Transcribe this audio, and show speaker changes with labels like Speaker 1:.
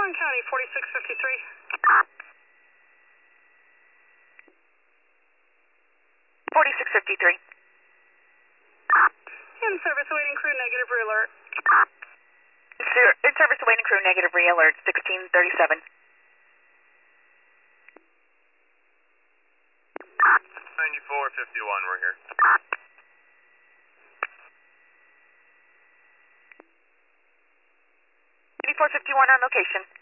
Speaker 1: Orange County, 4653.
Speaker 2: 4653.
Speaker 1: In service, awaiting crew, negative re-alert.
Speaker 2: In service, awaiting crew, negative re-alert, 1637.
Speaker 3: 9451, we're here.
Speaker 2: 8451 on location.